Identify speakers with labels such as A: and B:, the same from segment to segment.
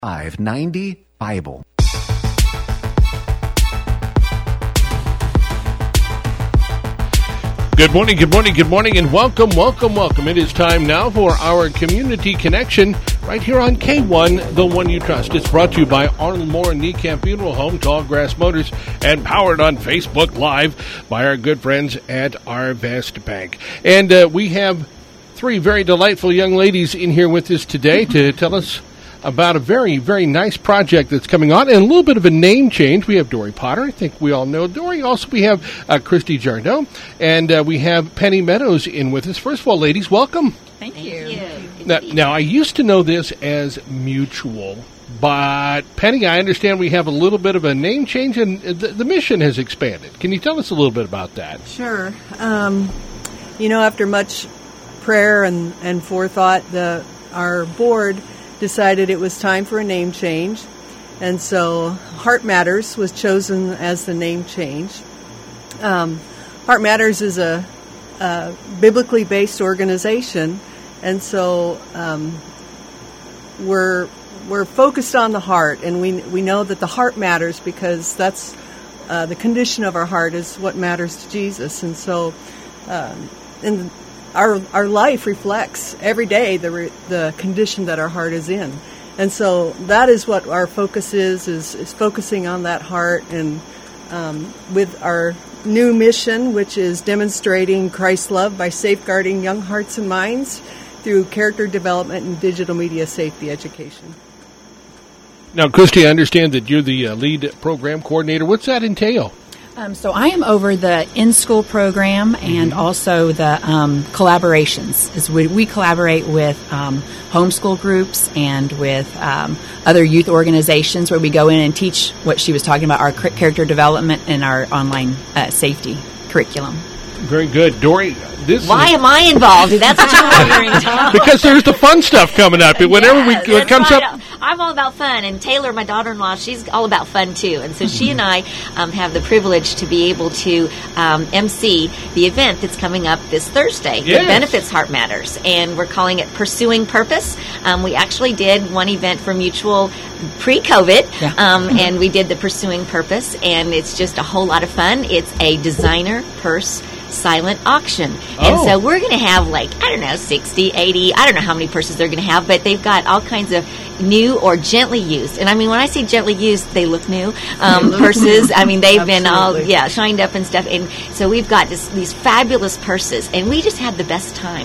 A: 590 Bible.
B: Good morning, good morning, good morning, and welcome, welcome, welcome. It is time now for our Community Connection right here on K1, the one you trust. It's brought to you by Arnold Moore and Niekamp Funeral Home, Tallgrass Motors, and powered on Facebook Live by our good friends at Arvest Bank. And we have three very delightful young ladies in here with us today to tell us about a very, very nice project that's coming on, and a little bit of a name change. We have Dory Potter. I think we all know Dory. Also, we have Christy Jardot, and we have Penny Meadows in with us. First of all, ladies, welcome.
C: Thank you.
B: Now, I used to know this as Mutual, but Penny, I understand we have a little bit of a name change, and the mission has expanded. Can you tell us a little bit about that?
D: Sure. After much prayer and forethought, our board decided it was time for a name change, and so Heart Matters was chosen as the name change. Heart Matters is a biblically based organization, and so we're focused on the heart, and we know that the heart matters because that's the condition of our heart is what matters to Jesus, and so Our life reflects every day the condition that our heart is in. And so that is what our focus is focusing on that heart, and with our new mission, which is demonstrating Christ's love by safeguarding young hearts and minds through character development and digital media safety education.
B: Now, Christy, I understand that you're the lead program coordinator. What's that entail?
C: So I am over the in-school program and also the collaborations. As we collaborate with homeschool groups and with other youth organizations where we go in and teach what she was talking about, our character development and our online safety curriculum.
B: Very good. Dory,
E: Why am I involved? That's what you're wondering, Tom.
B: Because there's the fun stuff coming up. Whenever it comes up,
E: I'm all about fun, and Taylor, my daughter-in-law, she's all about fun too. And so she and I have the privilege to be able to MC the event that's coming up this Thursday that benefits Heart Matters, and we're calling it Pursuing Purpose. We actually did one event for Mutual pre-COVID, and we did the Pursuing Purpose, and it's just a whole lot of fun. It's a designer purse silent auction. And so we're going to have 60, 80, I don't know how many purses they're going to have, but they've got all kinds of new or gently used. And I mean, when I say gently used, they look new. Purses, I mean, they've been all, shined up and stuff. And so we've got these fabulous purses, and we just had the best time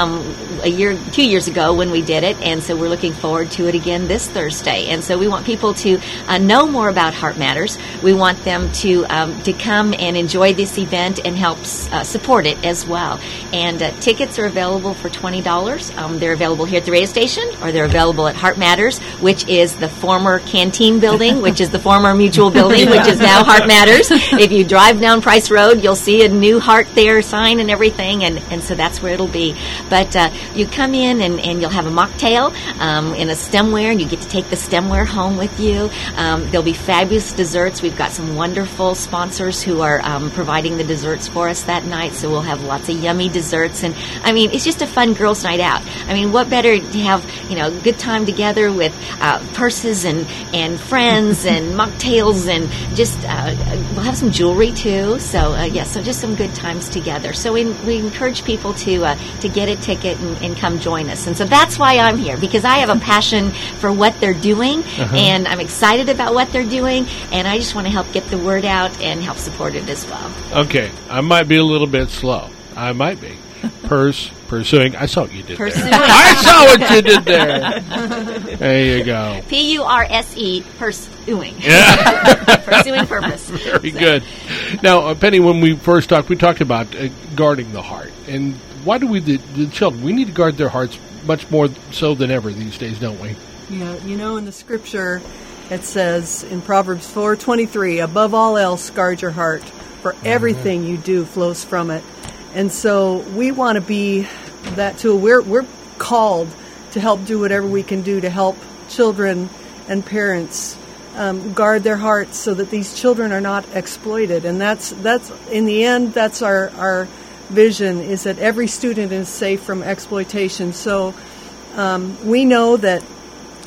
E: 2 years ago when we did it. And so we're looking forward to it again this Thursday. And so we want people to know more about Heart Matters. We want them to come and enjoy this event and help support it as well. And tickets are available for $20. They're available here at the radio station, or they're available at Heart Matters, which is the former Canteen building, which is the former Mutual building, which is now Heart Matters. If you drive down Price Road, you'll see a new heart there, sign and everything, and so that's where it'll be. But you come in and you'll have a mocktail in a stemware, and you get to take the stemware home with you. There'll be fabulous desserts. We've got some wonderful sponsors who are providing the desserts for us that night, so we'll have lots of yummy desserts. And I mean, it's just a fun girls' night out. I mean, what better to have a good time together with purses and friends and mocktails, and just we'll have some jewelry too. So so just some good times together. So we encourage people to get a ticket and come join us. And so that's why I'm here, because I have a passion for what they're doing, and I'm excited about what they're doing, and I just want to help get the word out and help support it as well.
B: Okay, I might be a little bit slow. I might be. Pursuing. I saw what you did there. I saw what you did there. There you go.
E: P-U-R-S-E, pursuing.
B: Yeah.
E: Pursuing purpose.
B: Very good. Now, Penny, when we first talked, we talked about guarding the heart. And why do the children, we need to guard their hearts much more so than ever these days, don't we?
D: Yeah, in the scripture, it says in Proverbs 4:23, above all else, guard your heart, for everything you do flows from it. And so we want to be that too. We're called to help do whatever we can do to help children and parents guard their hearts so that these children are not exploited. And that's in the end, that's our vision, is that every student is safe from exploitation. So we know that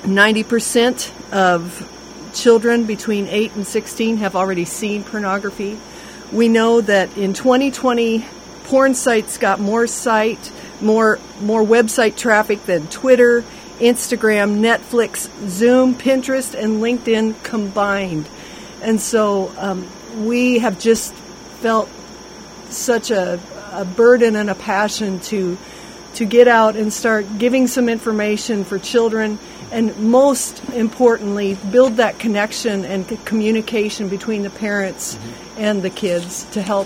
D: 90% of children between 8 and 16 have already seen pornography. We know that in 2020, porn sites got more website traffic than Twitter, Instagram, Netflix, Zoom, Pinterest, and LinkedIn combined. And so we have just felt such a burden and a passion to get out and start giving some information for children, and most importantly, build that connection and communication between the parents and the kids to help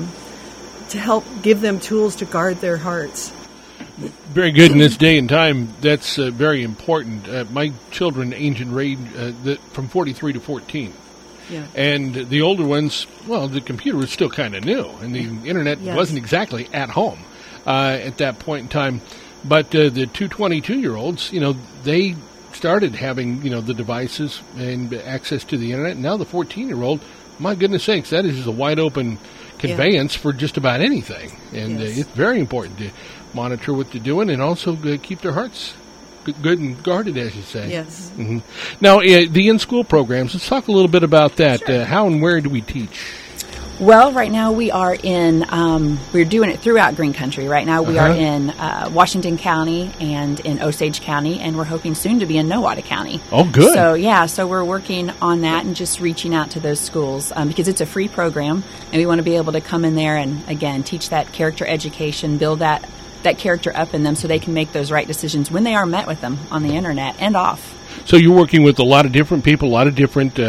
D: give them tools to guard their hearts.
B: Very good in this day and time. That's very important. My children age and range from 43 to 14.
D: Yeah.
B: And the older ones, well, the computer was still kind of new, and the internet wasn't exactly at home at that point in time. But the 22-year-olds, they started having, the devices and access to the internet. And now the 14-year-old, my goodness sakes, that is a wide open conveyance for just about anything. And it's very important to monitor what they're doing and also keep their hearts good and guarded, as you say.
D: Yes.
B: Mm-hmm. Now, the in-school programs, let's talk a little bit about that. Sure. How and where do we teach?
C: Well, right now we are in, we're doing it throughout Green Country. Right now we are in Washington County and in Osage County, and we're hoping soon to be in Nowata County.
B: Oh, good.
C: So we're working on that and just reaching out to those schools because it's a free program, and we want to be able to come in there and, again, teach that character education, build that character up in them so they can make those right decisions when they are met with them on the internet and off.
B: So you're working with a lot of different people, a lot of different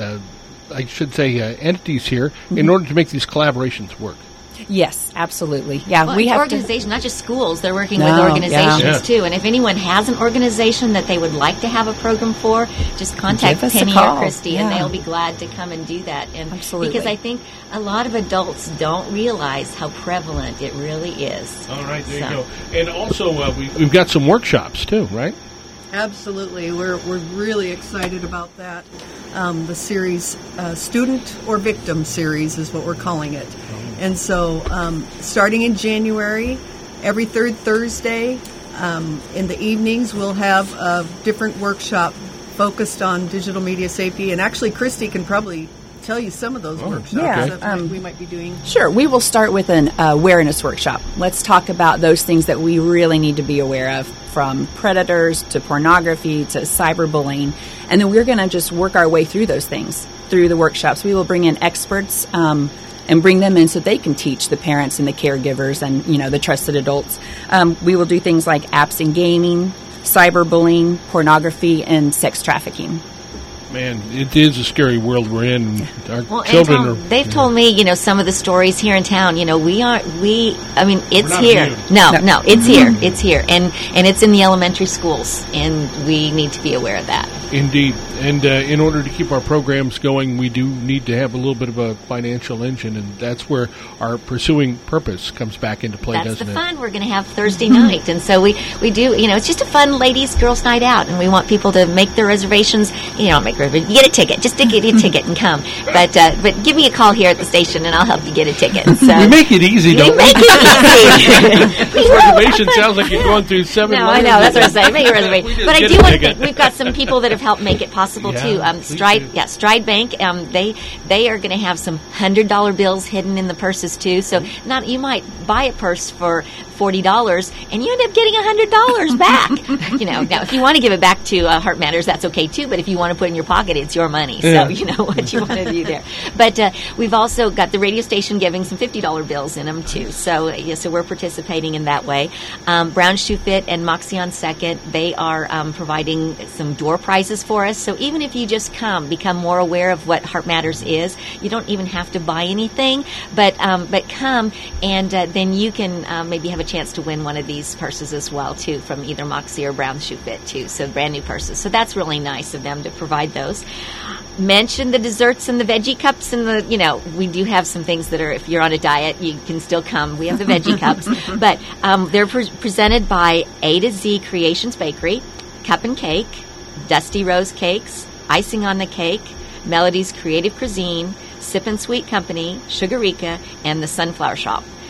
B: I should say entities here in order to make these collaborations work.
C: Yes, absolutely. Yeah,
E: well,
C: we have
E: organizations, not just schools. They're working with organizations too. And if anyone has an organization that they would like to have a program for, just contact Penny or Christy, and they'll be glad to come and do that. And
C: absolutely,
E: because I think a lot of adults don't realize how prevalent it really is.
B: All right, there you go. And also, we've got some workshops too, right?
D: Absolutely. We're really excited about that. The series, Student or Victim series is what we're calling it. And so starting in January, every third Thursday in the evenings, we'll have a different workshop focused on digital media safety. And actually, Christy can probably tell you some of those workshops that we might be doing.
C: Sure. We will start with an awareness workshop. Let's talk about those things that we really need to be aware of, from predators to pornography to cyberbullying. And then we're going to just work our way through those things through the workshops. We will bring in experts and bring them in so they can teach the parents and the caregivers and, the trusted adults. We will do things like apps and gaming, cyberbullying, pornography, and sex trafficking.
B: Man, it is a scary world we're in. Our children
E: they've told me, some of the stories here in town. It's here. No, it's here. It's here. And it's in the elementary schools, and we need to be aware of that.
B: Indeed. And in order to keep our programs going, we do need to have a little bit of a financial engine, and that's where our pursuing purpose comes back into play, doesn't it?
E: That's the fun we're going to have Thursday night. And so we do, it's just a fun ladies, girls night out, and we want people to make their reservations. You get a ticket. Just get a ticket and come. But give me a call here at the station, and I'll help you get a ticket. So
B: we make it easy, don't we?
E: Make it easy.
B: Reservation sounds like you're going through 7
E: No, I know. That's what I'm saying. Make a reservation. But I do want to. We've got some people that have helped make it possible too. Stride Bank. They are going to have some $100 bills hidden in the purses too. So you might buy a purse for $40 and you end up getting $100 back. Now if you want to give it back to Heart Matters, that's okay too. But if you want to put it in your pocket, it's your money. So you know what you want to do there. But we've also got the radio station giving some $50 bills in them too. So so we're participating in that way. Brown Shoe Fit and Moxie on Second, they are providing some door prizes for us. So even if you just become more aware of what Heart Matters is, you don't even have to buy anything, but come and then you can maybe have a chance to win one of these purses as well too, from either Moxie or Brown Shoe Fit too. So brand new purses. So that's really nice of them to provide those. Mention the desserts and the veggie cups and we do have some things that are, if you're on a diet, you can still come. We have the veggie cups, but they're presented by A to Z Creations Bakery, Cup and Cake, Dusty Rose Cakes, Icing on the Cake, Melody's Creative Cuisine, Sip and Sweet Company, Sugarica, and the Sunflower Shop.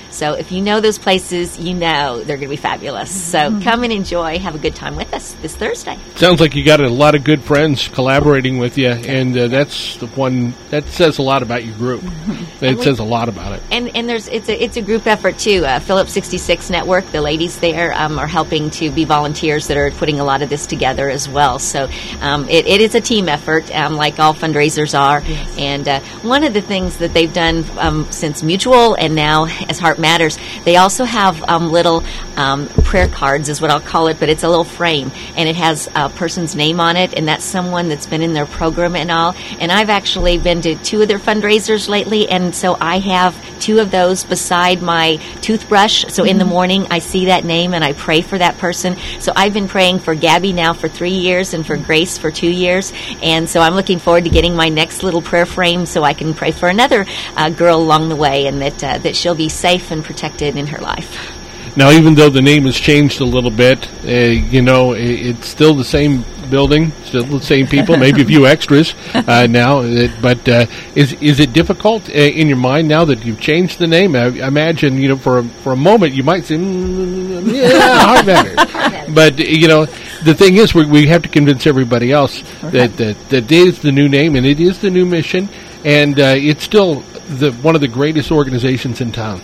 E: So if you know those places, you know they're going to be fabulous. So come and enjoy, have a good time with us this Thursday.
B: Sounds like you got a lot of good friends collaborating with you, and that's the one that says a lot about your group. It says a lot about it.
E: And it's a group effort too. Phillips 66 Network, the ladies there are helping to be volunteers that are putting a lot of this together as well. So it is a team effort, like all fundraisers are.
D: Yes.
E: And one of the things that they've done since Mutual and now as Heart Matters, they also have little prayer cards is what I'll call it, but it's a little frame, and it has a person's name on it, and that's someone that's been in their program and all. And I've actually been to 2 of their fundraisers lately, and so I have 2 of those beside my toothbrush. So in the morning, I see that name and I pray for that person. So I've been praying for Gabby now for 3 years and for Grace for 2 years. And so I'm looking forward to getting my next little prayer frame so I can pray for another girl along the way, and that she'll be safe and protected in her life.
B: Now, even though the name has changed a little bit, it's still the same building, still the same people, maybe a few extras now. But is it difficult in your mind now that you've changed the name? I imagine, for a moment you might say, Heart Matters. But the thing is, we have to convince everybody else that it is the new name and it is the new mission, and it's still one of the greatest organizations in town.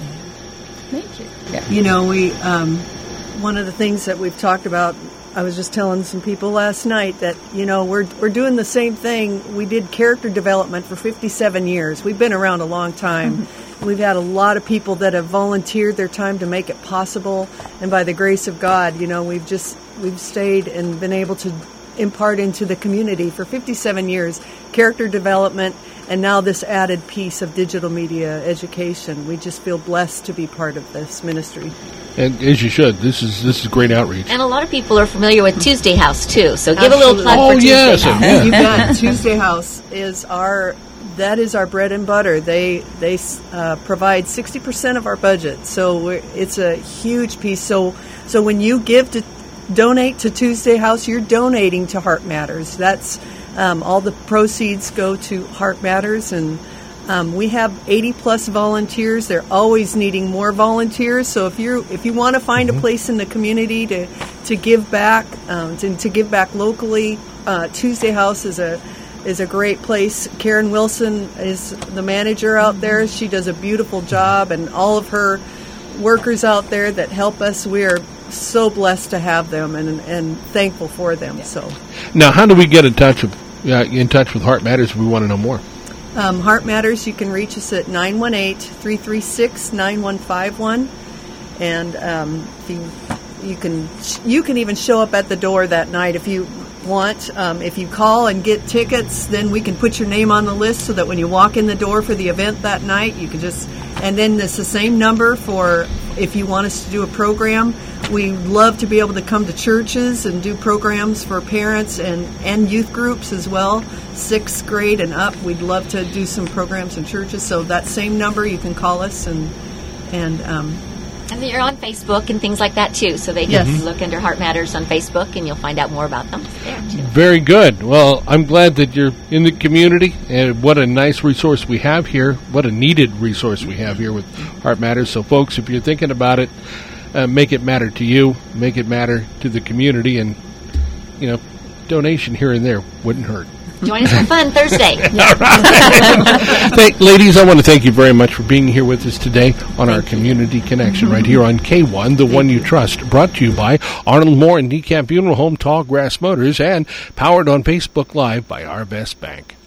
D: We one of the things that we've talked about, I was just telling some people last night that, we're doing the same thing. We did character development for 57 years. We've been around a long time. We've had a lot of people that have volunteered their time to make it possible. And by the grace of God, we've stayed and been able to impart into the community for 57 years, character development, and now this added piece of digital media education. We just feel blessed to be part of this ministry.
B: And as you should. This is great outreach.
E: And a lot of people are familiar with Tuesday House too. So give a little plug for Tuesday House.
B: Yeah.
D: You bet. Tuesday House is our bread and butter. They provide 60% of our budget. So it's a huge piece. So when you donate to Tuesday House, you're donating to Heart Matters. That's all the proceeds go to Heart Matters, and we have 80+ volunteers. They're always needing more volunteers. So if you want to find a place in the community to give back, to give back locally, Tuesday House is a great place. Karen Wilson is the manager out there. She does a beautiful job, and all of her workers out there that help us, we are so blessed to have them and thankful for them. Yeah. So
B: now, how do we get in touch with Heart Matters if we want to know more?
D: Heart Matters, you can reach us at 918-336-9151, and you can even show up at the door that night if you want. If you call and get tickets, then we can put your name on the list so that when you walk in the door for the event that night, you can and then it's the same number for if you want us to do a program. We love to be able to come to churches and do programs for parents and youth groups as well, 6th grade and up. We'd love to do some programs in churches. So that same number, you can call us and
E: you're on Facebook and things like that too. So they can look under Heart Matters on Facebook, and you'll find out more about them there too.
B: Very good. Well, I'm glad that you're in the community, and what a nice resource we have here. What a needed resource we have here with Heart Matters. So, folks, if you're thinking about it, make it matter to you, make it matter to the community, and donation here and there wouldn't hurt.
E: Join us for fun Thursday.
B: Ladies, I want to thank you very much for being here with us today on our Community Connection right here on K1, the one you trust. Brought to you by Arnold Moore and DeKalb Funeral Home, Tallgrass Motors, and powered on Facebook Live by Arvest Bank.